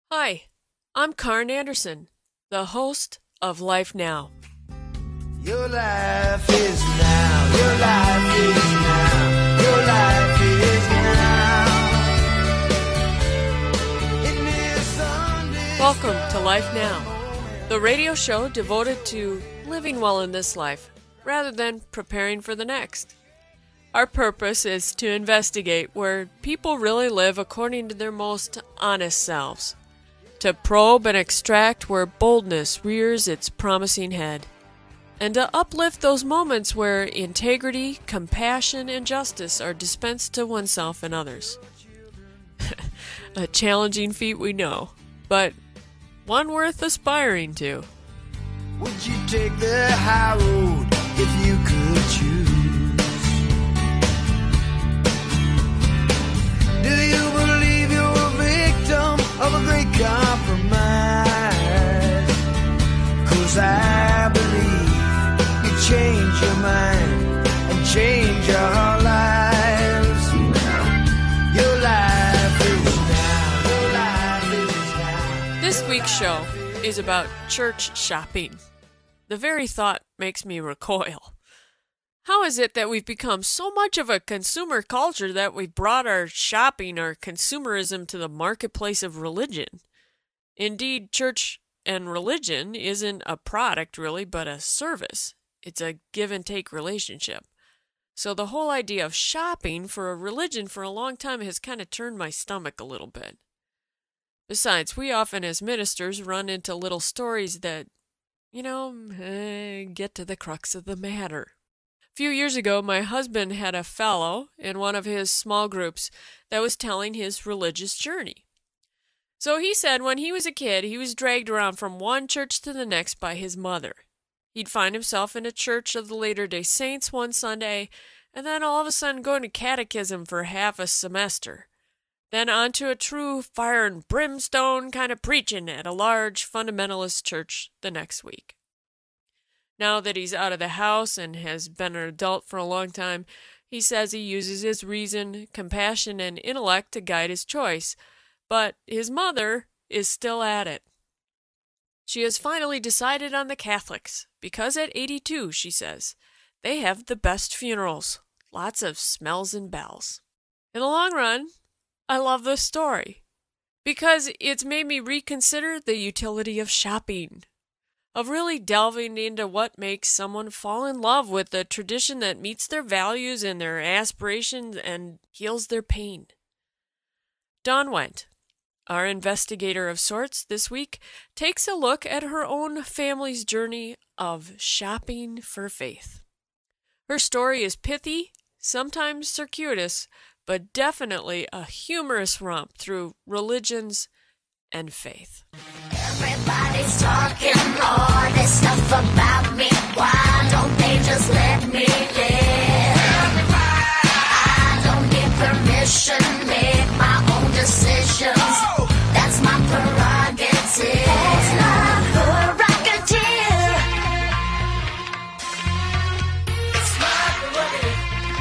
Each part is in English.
Hi, I'm Karen Anderson, the host of Life Now. Your life is now. Your life is now. Your life is now. It is Sunday. Welcome to Life Now, the radio show devoted to living well in this life rather than preparing for the next. Our purpose is to investigate where people really live according to their most honest selves, to probe and extract where boldness rears its promising head, and to uplift those moments where integrity, compassion, and justice are dispensed to oneself and others. A challenging feat, we know, but one worth aspiring to. Would you take the high road if you could choose? Do you believe you're a victim of a great compromise? 'Cause I believe you change your mind and change our lives. Your life is now. Your life is now. This week's show is about church shopping. The very thought makes me recoil. How is it that we've become so much of a consumer culture that we've brought our shopping, our consumerism to the marketplace of religion? Indeed, church and religion isn't a product really, but a service. It's a give and take relationship. So the whole idea of shopping for a religion for a long time has kind of turned my stomach a little bit. Besides, we often as ministers run into little stories that, get to the crux of the matter. A few years ago, my husband had a fellow in one of his small groups that was telling his religious journey. So he said when he was a kid, he was dragged around from one church to the next by his mother. He'd find himself in a church of the Latter-day Saints one Sunday, and then all of a sudden going to catechism for half a semester. Then on to a true fire and brimstone kind of preaching at a large fundamentalist church the next week. Now that he's out of the house and has been an adult for a long time, he says he uses his reason, compassion, and intellect to guide his choice. But his mother is still at it. She has finally decided on the Catholics, because at 82, she says, they have the best funerals, lots of smells and bells. In the long run, I love this story, because it's made me reconsider the utility of shopping, of really delving into what makes someone fall in love with a tradition that meets their values and their aspirations and heals their pain. Dawn Wendt, our investigator of sorts this week, takes a look at her own family's journey of shopping for faith. Her story is pithy, sometimes circuitous, but definitely a humorous romp through religions and faith. Everybody's talking all this stuff about me. Why don't they just let me live? I don't need permission, make my own decisions. That's my prerogative. That's my prerogative. It's my prerogative.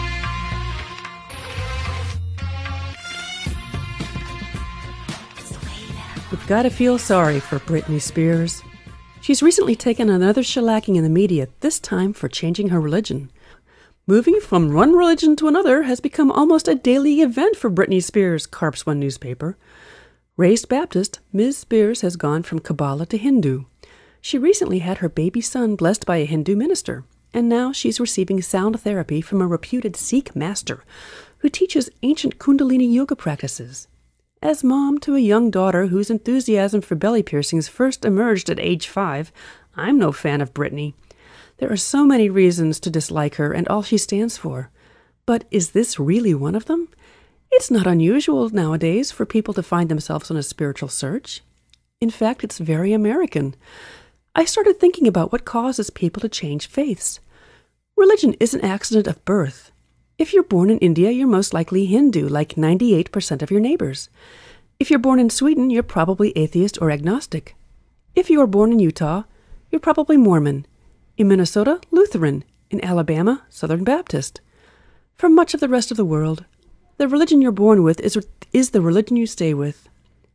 You've got to feel sorry for Britney Spears. She's recently taken another shellacking in the media, this time for changing her religion. Moving from one religion to another has become almost a daily event for Britney Spears, carps one newspaper. Raised Baptist, Ms. Spears has gone from Kabbalah to Hindu. She recently had her baby son blessed by a Hindu minister, and now she's receiving sound therapy from a reputed Sikh master who teaches ancient Kundalini yoga practices. As mom to a young daughter whose enthusiasm for belly piercings first emerged at age 5, I'm no fan of Britney. There are so many reasons to dislike her and all she stands for. But is this really one of them? It's not unusual nowadays for people to find themselves on a spiritual search. In fact, it's very American. I started thinking about what causes people to change faiths. Religion is an accident of birth. If you're born in India, you're most likely Hindu, like 98% of your neighbors. If you're born in Sweden, you're probably atheist or agnostic. If you are born in Utah, you're probably Mormon. In Minnesota, Lutheran. In Alabama, Southern Baptist. For much of the rest of the world, the religion you're born with is the religion you stay with.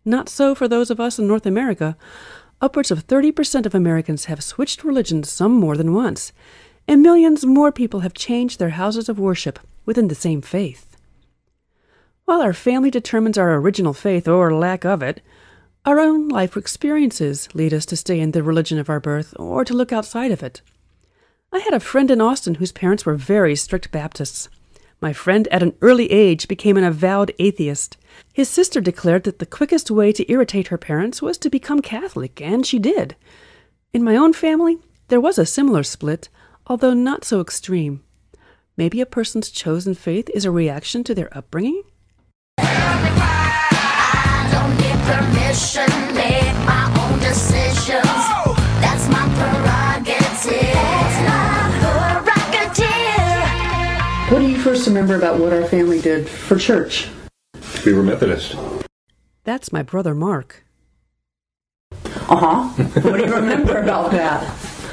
Not so for those of us in North America. Upwards of 30% of Americans have switched religions some more than once, and millions more people have changed their houses of worship within the same faith. While our family determines our original faith or lack of it, our own life experiences lead us to stay in the religion of our birth or to look outside of it. I had a friend in Austin whose parents were very strict Baptists. My friend at an early age became an avowed atheist. His sister declared that the quickest way to irritate her parents was to become Catholic, and she did. In my own family, there was a similar split, although not so extreme. Maybe a person's chosen faith is a reaction to their upbringing? I don't need permission, make my own decisions. That's my prerogative. It's my prerogative. What do you first remember about what our family did for church? We were Methodist. That's my brother Mark. What do you remember about that?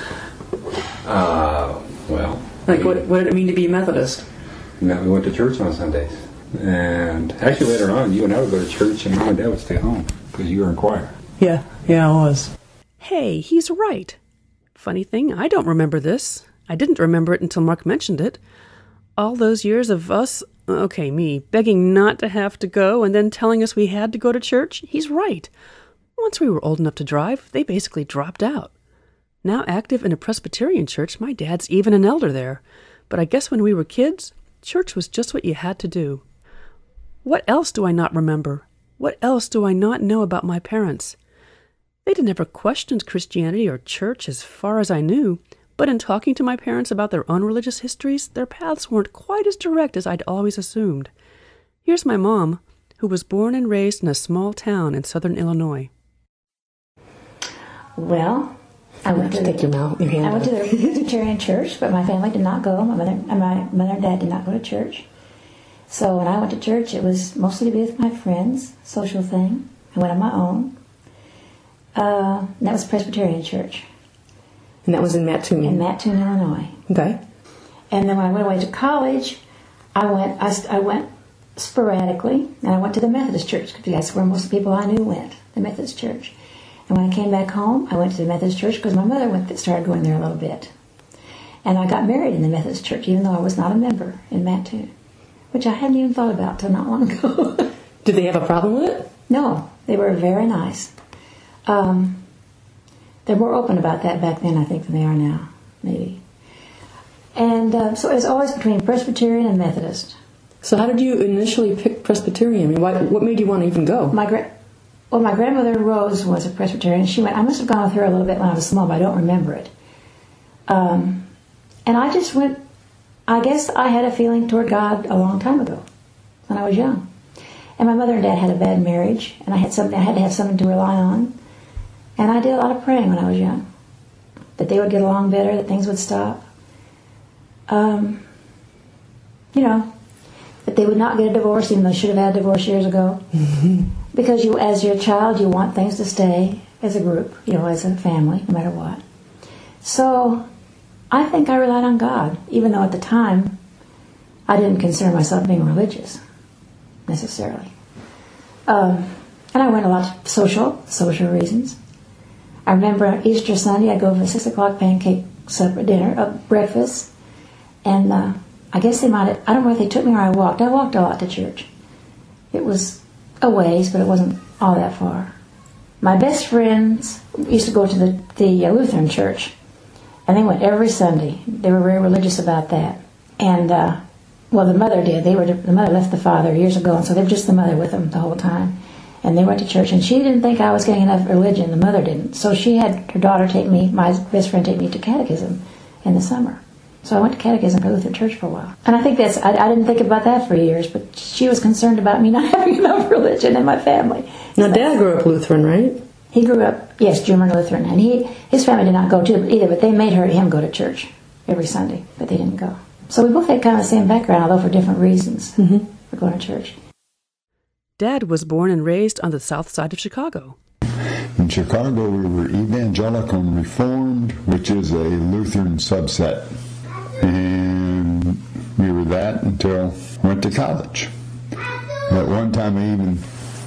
Well, Like, what did it mean to be Methodist? we went to church on Sundays. And actually later on, you and I would go to church and Mom and Dad would stay home because you were in choir. Yeah, I was. Hey, he's right. Funny thing, I don't remember this. I didn't remember it until Mark mentioned it. All those years of us, me, begging not to have to go and then telling us we had to go to church, he's right. Once we were old enough to drive, they basically dropped out. Now active in a Presbyterian church, my dad's even an elder there. But I guess when we were kids, church was just what you had to do. What else do I not remember? What else do I not know about my parents? They'd never questioned Christianity or church as far as I knew, but in talking to my parents about their own religious histories, their paths weren't quite as direct as I'd always assumed. Here's my mom, who was born and raised in a small town in southern Illinois. Well, I went to the Presbyterian church, but my family did not go. My mother and dad did not go to church. So when I went to church, it was mostly to be with my friends, social thing. I went on my own. And that was Presbyterian church. And that was in Mattoon? In Mattoon, Illinois. Okay. And then when I went away to college, I went sporadically, and I went to the Methodist church, because that's where most of the people I knew went, the Methodist church. And when I came back home, I went to the Methodist church because my mother started going there a little bit. And I got married in the Methodist church, even though I was not a member in Mattoon, which I hadn't even thought about till not long ago. Did they have a problem with it? No, they were very nice. They're more open about that back then, I think, than they are now, maybe. And so it was always between Presbyterian and Methodist. So how did you initially pick Presbyterian? I mean, what made you want to even go? My grandmother Rose was a Presbyterian. She went. I must have gone with her a little bit when I was small, but I don't remember it. And I just went. I guess I had a feeling toward God a long time ago, when I was young. And my mother and dad had a bad marriage, and I had to have something to rely on. And I did a lot of praying when I was young, that they would get along better, that things would stop. That they would not get a divorce, even though they should have had a divorce years ago. Mm-hmm. Because as your child, you want things to stay as a group, as a family, no matter what. So I think I relied on God, even though at the time I didn't consider myself being religious, necessarily. And I went a lot to social reasons. I remember Easter Sunday, I'd go for a 6 o'clock pancake breakfast, and I guess I don't know if they took me or I walked. I walked a lot to church. It was a ways, but it wasn't all that far. My best friends used to go to the Lutheran church, and they went every Sunday. They were very religious about that. And, the mother did. The mother left the father years ago, and so they were just the mother with them the whole time. And they went to church, and she didn't think I was getting enough religion. The mother didn't. So she had her daughter my best friend take me to catechism in the summer. So I went to catechism for Lutheran church for a while. And I think I didn't think about that for years, but she was concerned about me not having enough religion in my family. Now, Dad grew up Lutheran, right? He grew up, yes, German Lutheran. And his family did not go either, but they made him go to church every Sunday, but they didn't go. So we both had kind of the same background, although for different reasons for going to church. Dad was born and raised on the south side of Chicago. In Chicago, we were Evangelical and Reformed, which is a Lutheran subset. And we were that until I went to college. At one time, I even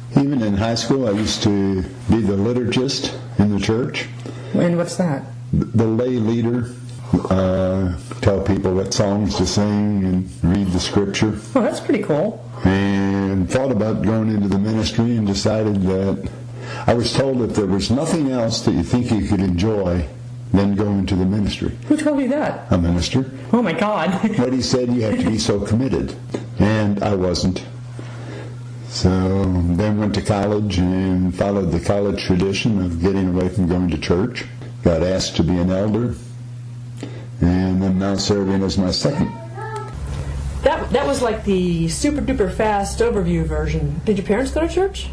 Even in high school, I used to be the liturgist in the church. And what's that? The lay leader, tell people what songs to sing and read the scripture. Oh, that's pretty cool. And thought about going into the ministry and decided that I was told if there was nothing else that you think you could enjoy, then go into the ministry. Who told you that? A minister. Oh my God. But he said you have to be so committed. And I wasn't. So then went to college and followed the college tradition of getting away from going to church. Got asked to be an elder. And I'm now serving as my second. That was like the super duper fast overview version. Did your parents go to church?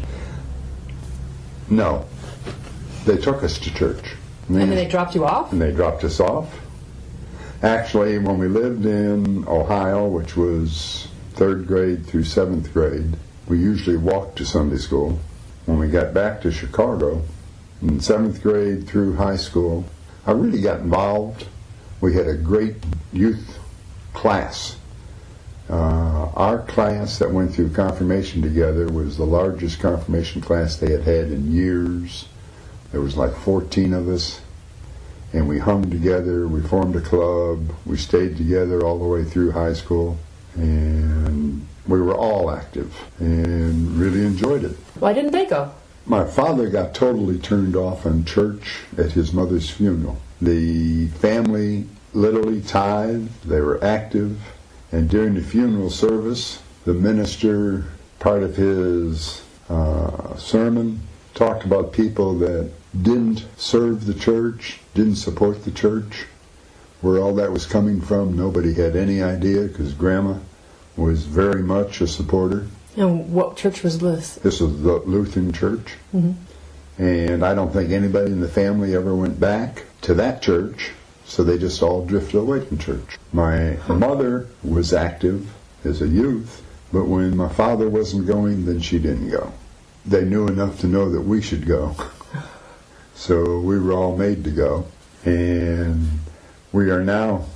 No. They took us to church. And then they dropped you off? And they dropped us off. Actually, when we lived in Ohio, which was 3rd grade through 7th grade, we usually walked to Sunday school. When we got back to Chicago, in 7th grade through high school, I really got involved. We had a great youth class. Our class that went through confirmation together was the largest confirmation class they had had in years. There was like 14 of us, and we hung together, we formed a club, we stayed together all the way through high school, and we were all active and really enjoyed it. Why didn't they go? My father got totally turned off on church at his mother's funeral. The family literally tithed, they were active, and during the funeral service, the minister, part of his sermon, talked about people that didn't serve the church, didn't support the church. Where all that was coming from, nobody had any idea, because Grandma was very much a supporter. And what church was this? This was the Lutheran church. Mm-hmm. And I don't think anybody in the family ever went back to that church, so they just all drifted away from church. My mother was active as a youth, but when my father wasn't going, then she didn't go. They knew enough to know that we should go. So we were all made to go. And we are now,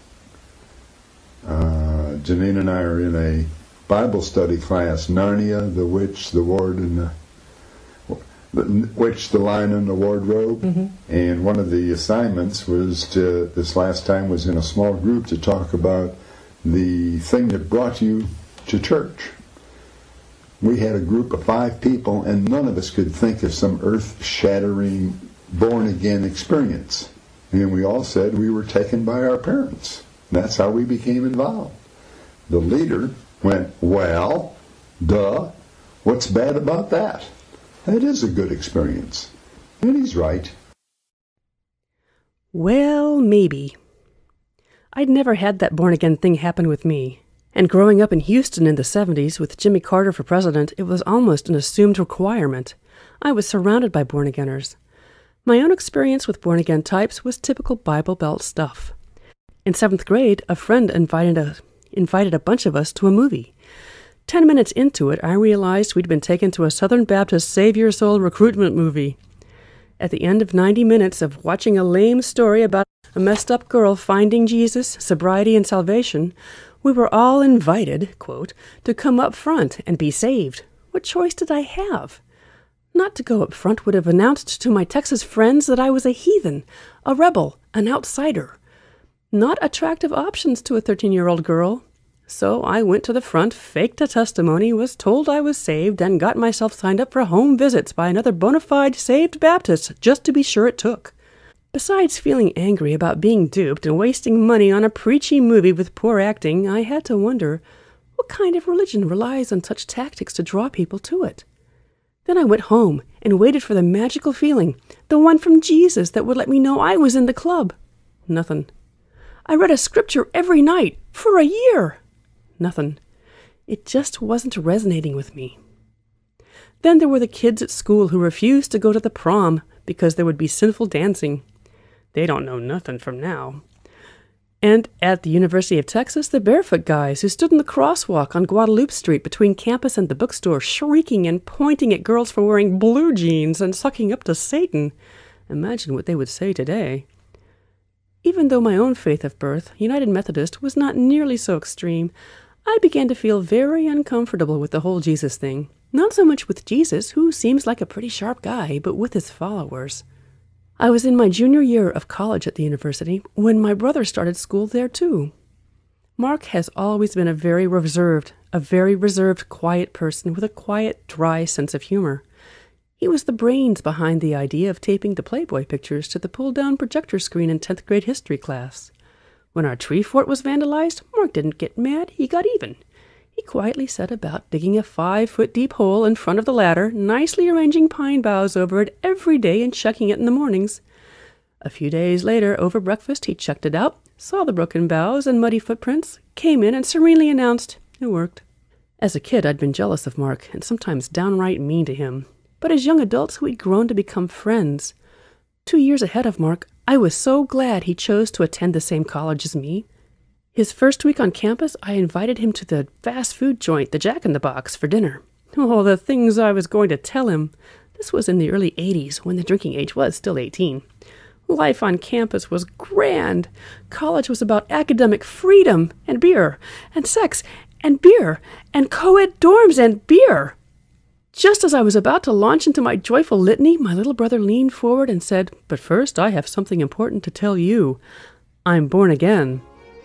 Janine and I are in a Bible study class, Narnia, the Witch, the Ward, and the Witch, the Lion, and the Wardrobe. Mm-hmm. And one of the assignments was this last time was in a small group to talk about the thing that brought you to church. We had a group of 5 people, and none of us could think of some earth-shattering, born-again experience. And we all said we were taken by our parents. That's how we became involved. The leader went, well, duh, what's bad about that? That is a good experience. And he's right. Well, maybe. I'd never had that born-again thing happen with me. And growing up in Houston in the 70s with Jimmy Carter for president, it was almost an assumed requirement. I was surrounded by born-againers. My own experience with born-again types was typical Bible Belt stuff. In 7th grade, a friend invited a bunch of us to a movie. 10 minutes into it, I realized we'd been taken to a Southern Baptist Save Your Soul recruitment movie. At the end of 90 minutes of watching a lame story about a messed-up girl finding Jesus, sobriety, and salvation, we were all invited, quote, to come up front and be saved. What choice did I have? Not to go up front would have announced to my Texas friends that I was a heathen, a rebel, an outsider. Not attractive options to a 13-year-old girl. So I went to the front, faked a testimony, was told I was saved, and got myself signed up for home visits by another bona fide saved Baptist, just to be sure it took. Besides feeling angry about being duped and wasting money on a preachy movie with poor acting, I had to wonder, what kind of religion relies on such tactics to draw people to it? Then I went home and waited for the magical feeling, the one from Jesus that would let me know I was in the club. Nothing. I read a scripture every night for a year. Nothing. It just wasn't resonating with me. Then there were the kids at school who refused to go to the prom because there would be sinful dancing. They don't know nothing from now. And at the University of Texas, the barefoot guys who stood in the crosswalk on Guadalupe Street between campus and the bookstore, shrieking and pointing at girls for wearing blue jeans and sucking up to Satan. Imagine what they would say today. Even though my own faith of birth, United Methodist, was not nearly so extreme, I began to feel very uncomfortable with the whole Jesus thing. Not so much with Jesus, who seems like a pretty sharp guy, but with his followers. I was in my junior year of college at the university when my brother started school there too. Mark has always been a very reserved, quiet person with a quiet, dry sense of humor. He was the brains behind the idea of taping the Playboy pictures to the pull-down projector screen in 10th grade history class. When our tree fort was vandalized, Mark didn't get mad, he got even. He quietly set about digging a 5-foot-deep hole in front of the ladder, nicely arranging pine boughs over it every day and chucking it in the mornings. A few days later, over breakfast, he checked it out, saw the broken boughs and muddy footprints, came in and serenely announced, "It worked." As a kid, I'd been jealous of Mark and sometimes downright mean to him. But as young adults, we'd grown to become friends. 2 years ahead of Mark, I was so glad he chose to attend the same college as me. His first week on campus, I invited him to the fast food joint, the Jack in the Box, for dinner. Oh, the things I was going to tell him. This was in the early 80s, when the drinking age was still 18. Life on campus was grand. College was about academic freedom, and beer, and sex, and beer, and co-ed dorms, and beer. Just as I was about to launch into my joyful litany, my little brother leaned forward and said, "But first, I have something important to tell you. I'm born again."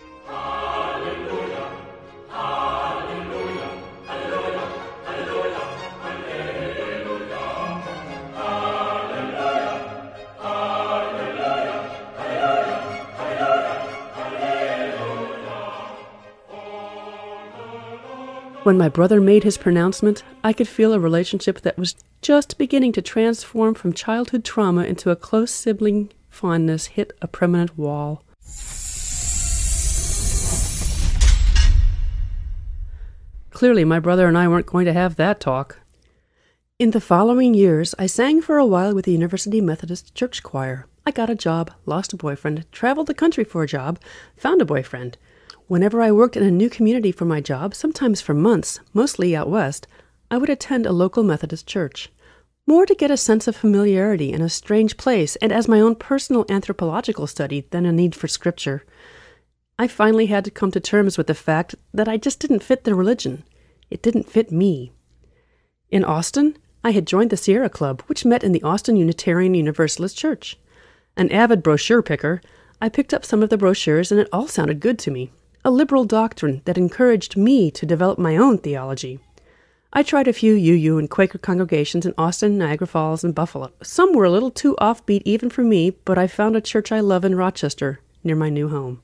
When my brother made his pronouncement, I could feel a relationship that was just beginning to transform from childhood trauma into a close sibling fondness hit a permanent wall. Clearly, my brother and I weren't going to have that talk. In the following years, I sang for a while with the University Methodist Church Choir. I got a job, lost a boyfriend, traveled the country for a job, found a boyfriend. Whenever I worked in a new community for my job, sometimes for months, mostly out west, I would attend a local Methodist church. More to get a sense of familiarity in a strange place and as my own personal anthropological study than a need for scripture. I finally had to come to terms with the fact that I just didn't fit the religion. It didn't fit me. In Austin, I had joined the Sierra Club, which met in the Austin Unitarian Universalist Church. An avid brochure picker, I picked up some of the brochures and it all sounded good to me. A liberal doctrine that encouraged me to develop my own theology. I tried a few UU and Quaker congregations in Austin, Niagara Falls, and Buffalo. Some were a little too offbeat even for me, but I found a church I love in Rochester, near my new home.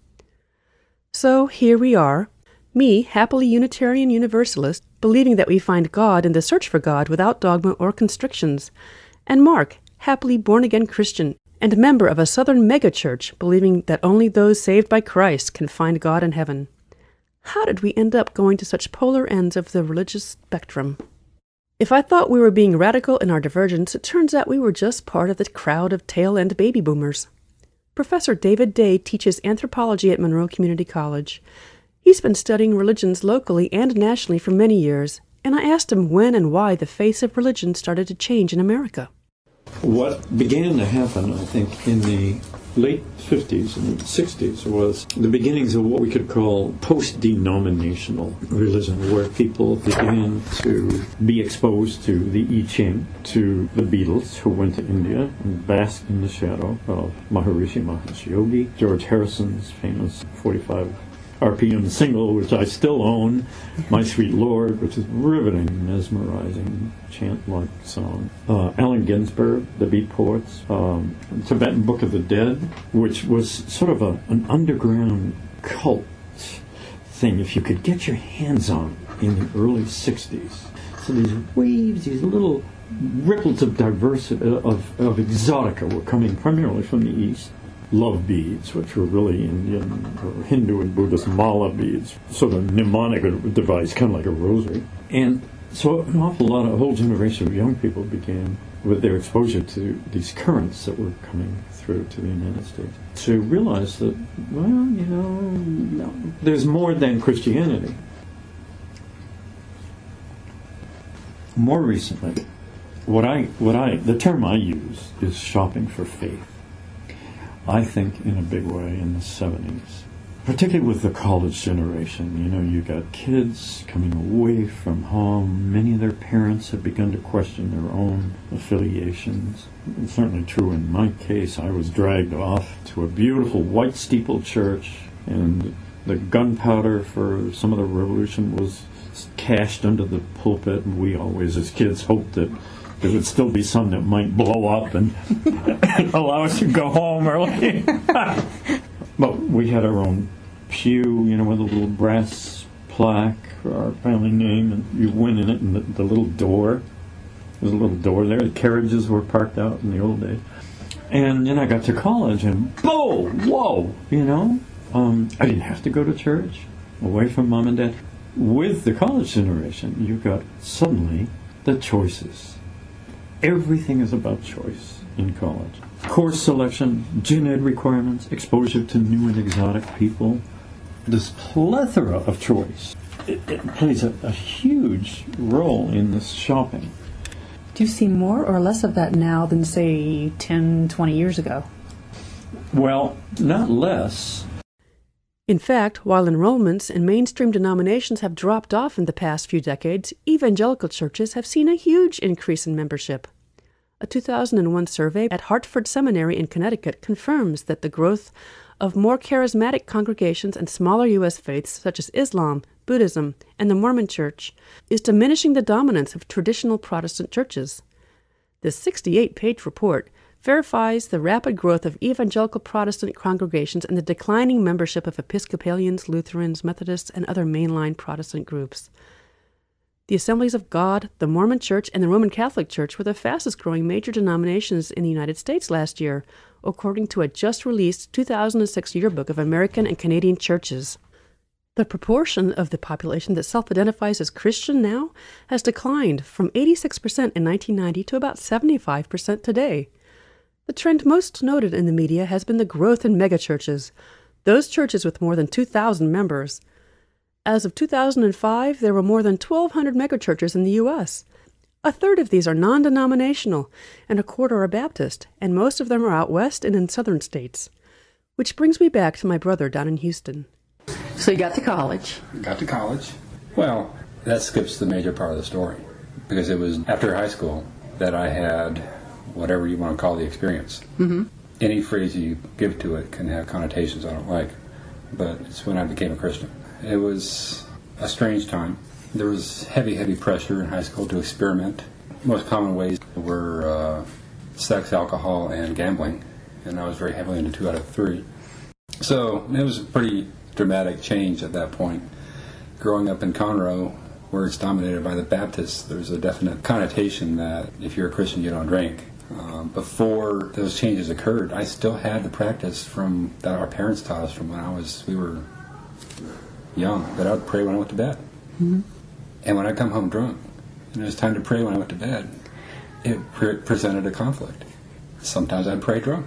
So here we are, me, happily Unitarian Universalist, believing that we find God in the search for God without dogma or constrictions, and Mark, happily born-again Christian, and a member of a southern megachurch, believing that only those saved by Christ can find God in heaven. How did we end up going to such polar ends of the religious spectrum? If I thought we were being radical in our divergence, it turns out we were just part of the crowd of tail-end baby boomers. Professor David Day teaches anthropology at Monroe Community College. He's been studying religions locally and nationally for many years, and I asked him when and why the face of religion started to change in America. What began to happen, I think, in the late 50s and 60s was the beginnings of what we could call post-denominational religion, where people began to be exposed to the I Ching, to the Beatles, who went to India and basked in the shadow of Maharishi Mahesh Yogi, George Harrison's famous 45 RPM single, which I still own, My Sweet Lord, which is riveting, mesmerizing, chant-like song. Allen Ginsberg, the Beat Poets, Tibetan Book of the Dead, which was sort of an underground cult thing, if you could get your hands on it in the early 60s. So these waves, these little ripples of diversity, of exotica were coming primarily from the East. Love beads, which were really Indian or Hindu and Buddhist mala beads, sort of mnemonic device, kind of like a rosary. And so an awful lot, a whole generation of young people began, with their exposure to these currents that were coming through to the United States, to realize that, well, you know, there's more than Christianity. More recently, the term I use is shopping for faith. I think in a big way in the 70s, particularly with the college generation. You know, you got kids coming away from home. Many of their parents have begun to question their own affiliations. It's certainly true in my case. I was dragged off to a beautiful white steepled church, and the gunpowder for some of the revolution was cached under the pulpit, and we always, as kids, hoped that there would still be some that might blow up and allow us to go home early. But we had our own pew, you know, with a little brass plaque for our family name, and you went in it, and the little door, there's a little door there. The carriages were parked out in the old days. And then I got to college, and whoa, you know. I didn't have to go to church, away from mom and dad. With the college generation, you got suddenly the choices. Everything is about choice in college. Course selection, gen ed requirements, exposure to new and exotic people. This plethora of choice. It plays a huge role in this shopping. Do you see more or less of that now than, say, 10, 20 years ago? Well, not less. In fact, while enrollments in mainstream denominations have dropped off in the past few decades, evangelical churches have seen a huge increase in membership. A 2001 survey at Hartford Seminary in Connecticut confirms that the growth of more charismatic congregations and smaller U.S. faiths such as Islam, Buddhism, and the Mormon Church is diminishing the dominance of traditional Protestant churches. This 68-page report verifies the rapid growth of evangelical Protestant congregations and the declining membership of Episcopalians, Lutherans, Methodists, and other mainline Protestant groups. The Assemblies of God, the Mormon Church, and the Roman Catholic Church were the fastest-growing major denominations in the United States last year, according to a just-released 2006 yearbook of American and Canadian churches. The proportion of the population that self-identifies as Christian now has declined from 86% in 1990 to about 75% today. The trend most noted in the media has been the growth in megachurches, those churches with more than 2,000 members. As of 2005, there were more than 1,200 megachurches in the U.S. A third of these are non-denominational, and a quarter are Baptist, and most of them are out west and in southern states. Which brings me back to my brother down in Houston. So you got to college. Got to college. Well, that skips the major part of the story, because it was after high school that I had whatever you want to call the experience. Mm-hmm. Any phrase you give to it can have connotations I don't like, but it's when I became a Christian. It was a strange time. There was heavy pressure in high school to experiment. Most common ways were sex, alcohol, and gambling, and I was very heavily into 2 out of 3. So it was a pretty dramatic change at that point. Growing up in Conroe, where it's dominated by the Baptists, there's a definite connotation that if you're a Christian, you don't drink. Before those changes occurred, I still had the practice from that our parents taught us from when we were young, that I would pray when I went to bed. Mm-hmm. And when I come home drunk, and it was time to pray when I went to bed, it presented a conflict. Sometimes I'd pray drunk.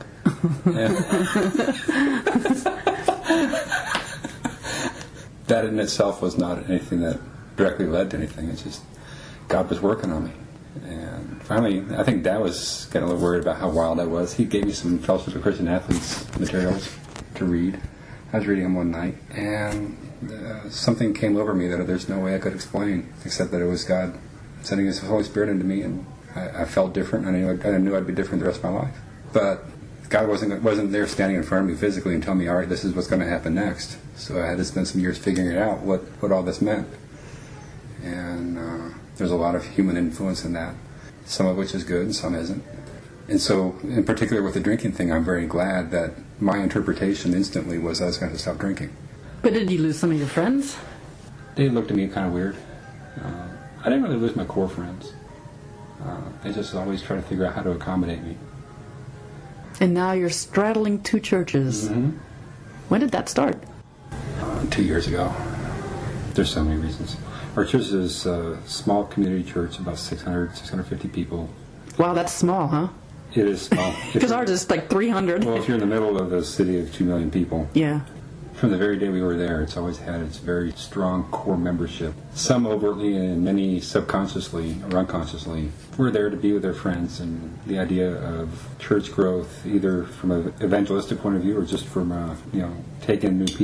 That in itself was not anything that directly led to anything. It's just God was working on me. And finally, I think Dad was getting a little worried about how wild I was. He gave me some Fellowship of Christian Athletes materials to read. I was reading them one night, and something came over me that there's no way I could explain, except that it was God sending His Holy Spirit into me, and I felt different, and I knew I'd be different the rest of my life. But God wasn't there standing in front of me physically and telling me, all right, this is what's going to happen next. So I had to spend some years figuring out what all this meant. And there's a lot of human influence in that, some of which is good and some isn't. And so, in particular with the drinking thing, I'm very glad that my interpretation instantly was I was going to stop drinking. But did you lose some of your friends? They looked at me kind of weird. I didn't really lose my core friends. They just always try to figure out how to accommodate me. And now you're straddling 2 churches. Mm-hmm. When did that start? 2 years ago. There's so many reasons. Our church is a small community church, about 650 people. Wow, that's small, huh? It is small. Because ours is like 300. Well, if you're in the middle of a city of 2 million people. Yeah. From the very day we were there, it's always had its very strong core membership. Some overtly and many subconsciously or unconsciously were there to be with their friends, and the idea of church growth, either from an evangelistic point of view or just from taking in new people,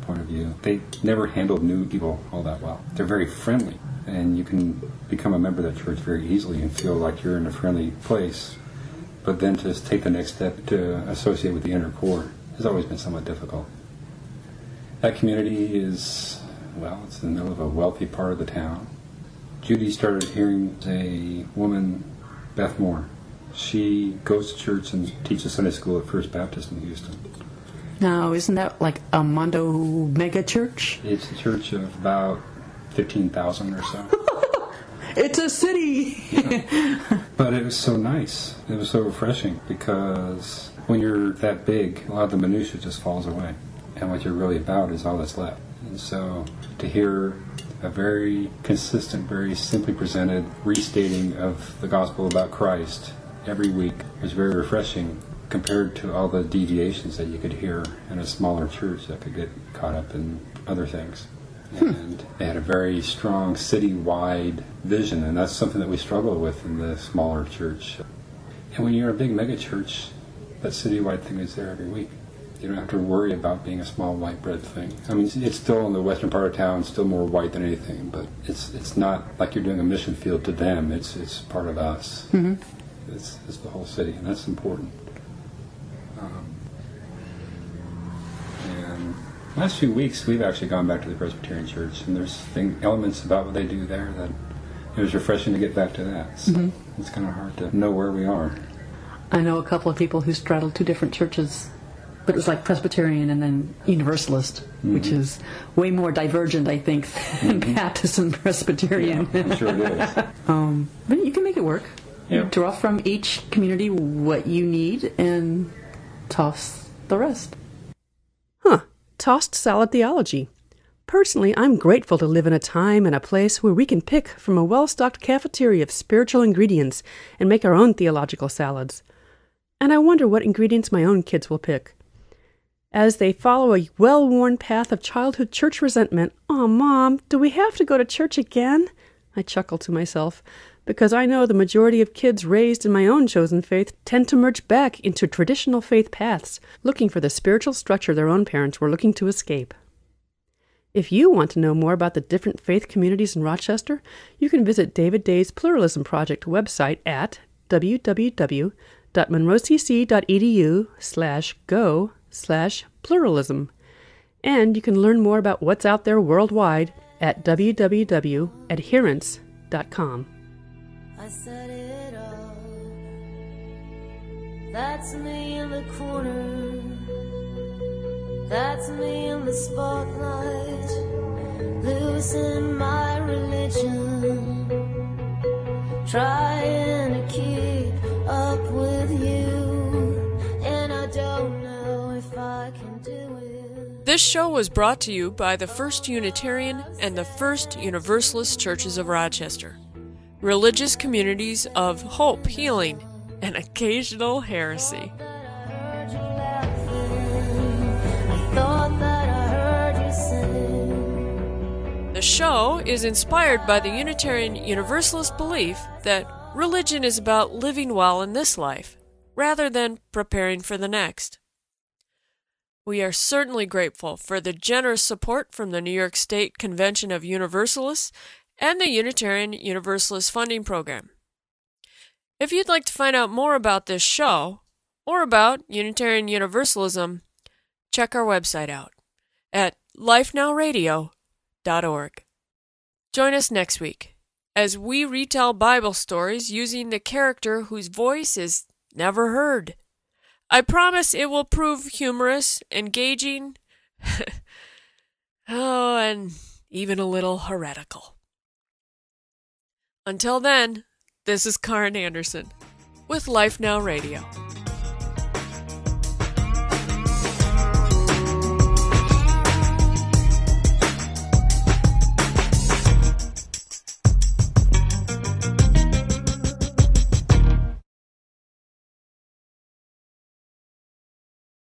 point of view. They never handled new people all that well. They're very friendly, and you can become a member of that church very easily and feel like you're in a friendly place. But then to just take the next step to associate with the inner core has always been somewhat difficult. That community is, well, it's in the middle of a wealthy part of the town. Judy started hearing a woman, Beth Moore. She goes to church and teaches Sunday school at First Baptist in Houston. Now, isn't that like a Mondo mega church? It's a church of about 15,000 or so. It's a city! Yeah. But it was so nice. It was so refreshing because when you're that big, a lot of the minutia just falls away. And what you're really about is all that's left. And so to hear a very consistent, very simply presented restating of the gospel about Christ every week was very refreshing compared to all the deviations that you could hear in a smaller church that could get caught up in other things. And they had a very strong city-wide vision, and that's something that we struggle with in the smaller church. And when you're a big mega church, that city-wide thing is there every week. You don't have to worry about being a small white bread thing. I mean, it's still in the western part of town, still more white than anything, but it's not like you're doing a mission field to them. It's part of us. Mm-hmm. It's the whole city, and that's important. And last few weeks, we've actually gone back to the Presbyterian Church, and there's elements about what they do there that it was refreshing to get back to that. So it's kind of hard to know where we are. I know a couple of people who straddled two different churches, but it was like Presbyterian and then Universalist, which is way more divergent, I think, than Baptist and Presbyterian. Yeah, I'm sure it is. But you can make it work. Yep. You draw from each community what you need and toss the rest. Tossed salad theology. Personally, I'm grateful to live in a time and a place where we can pick from a well-stocked cafeteria of spiritual ingredients and make our own theological salads. And I wonder what ingredients my own kids will pick. As they follow a well-worn path of childhood church resentment, "Oh, Mom, do we have to go to church again?" I chuckle to myself, because I know the majority of kids raised in my own chosen faith tend to merge back into traditional faith paths, looking for the spiritual structure their own parents were looking to escape. If you want to know more about the different faith communities in Rochester, you can visit David Day's Pluralism Project website at www.monroecc.edu/go/pluralism. And you can learn more about what's out there worldwide at www.adherence.com. I said it all. That's me in the corner. That's me in the spotlight. Losing my religion. Trying to keep up with you. And I don't know if I can do it. This show was brought to you by the First Unitarian and the First Universalist Churches of Rochester. Religious communities of hope, healing, and occasional heresy. The show is inspired by the Unitarian Universalist belief that religion is about living well in this life, rather than preparing for the next. We are certainly grateful for the generous support from the New York State Convention of Universalists and the Unitarian Universalist Funding Program. If you'd like to find out more about this show, or about Unitarian Universalism, check our website out at lifenowradio.org. Join us next week as we retell Bible stories using the character whose voice is never heard. I promise it will prove humorous, engaging, and even a little heretical. Until then, this is Karen Anderson with Life Now Radio.